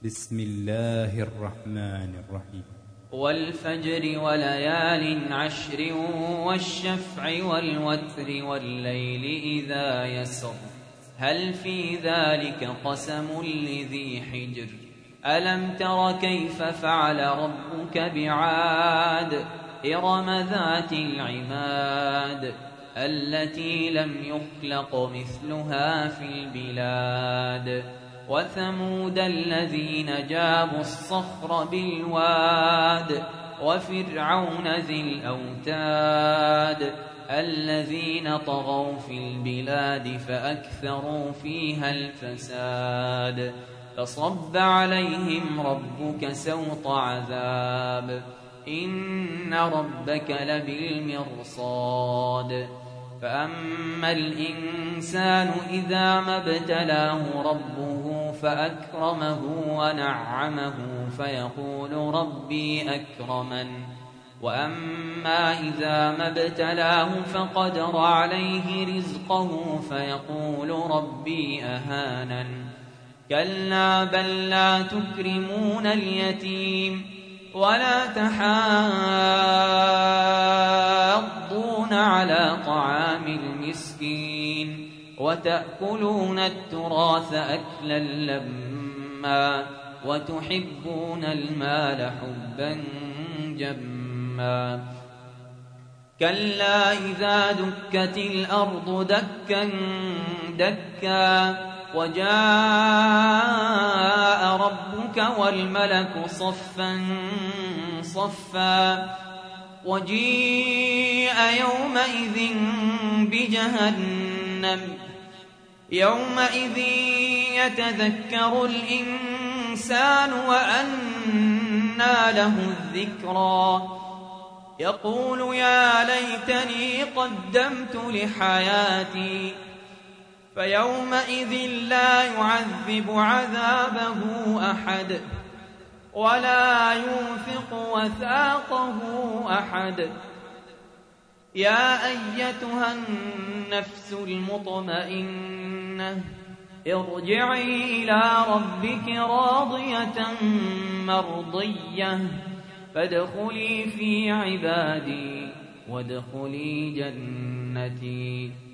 بسم الله الرحمن الرحيم. والفجر وليال عشر والشفع والوتر والليل إذا يسر هل في ذلك قسم لذي حجر ألم تر كيف فعل ربك بعاد إرم ذات العماد التي لم يخلق مثلها في البلاد وثمود الذين جابوا الصخر بالواد وفرعون ذي الأوتاد الذين طغوا في البلاد فأكثروا فيها الفساد فصب عليهم ربك سوط عذاب إن ربك لبالمرصاد فأما الإنسان إذا ما ابتلاه ربه فأكرمه ونعمه فيقول ربي أكرمن وأما إذا ما ابتلاه فقدر عليه رزقه فيقول ربي أهانن كلا بل لا تكرمون اليتيم ولا تحاضون على طعام المسكين وتأكلون التراث أكلا لما وتحبون المال حبا جما كلا إذا دكت الأرض دكا دكا وجاء ربك والملك صفا صفا وجيء يومئذ بجهنم يومئذ يتذكر الإنسان وأنى له الذكرى يقول يا ليتني قدمت لحياتي فيومئذ لا يعذب عذابه أحد ولا يوثق وثاقه أحد يا أيتها النفس المطمئنة ارجعي إلى ربك راضية مرضية فادخلي في عبادي وادخلي جنتي